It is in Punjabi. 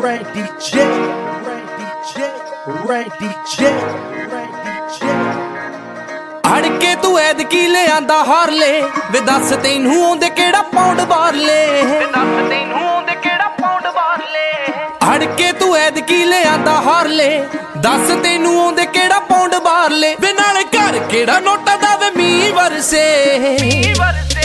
Randy J, Randy J, Randy J, Randy J। ਅੜ ਕੇ ਤੂੰ ਐਦਕੀ ਲਿਆਂਦਾ ਹਾਰਲੇ ਵੇ ਦੱਸ ਤੈਨੂੰ ਆਉਂਦੇ ਕਿਹੜਾ ਪੌਂਡ ਬਾਰਲੇ ਵੇ ਦੱਸ ਤੈਨੂੰ ਆਉਂਦੇ ਕਿਹੜਾ ਪੌਂਡ ਬਾਰਲੇ ਅੜ ਕੇ ਤੂੰ ਐਦਕੀ ਲਿਆਂਦਾ ਹਾਰਲੇ ਦੱਸ ਤੈਨੂੰ ਆਉਂਦੇ ਕਿਹੜਾ ਪੌਂਡ ਬਾਰਲੇ ਵੇ ਨਾਲ ਘਰ ਕਿਹੜਾ ਨੋਟਾਂ ਦਾ ਵੇ ਮੀਂਹ ਵਰਸੇ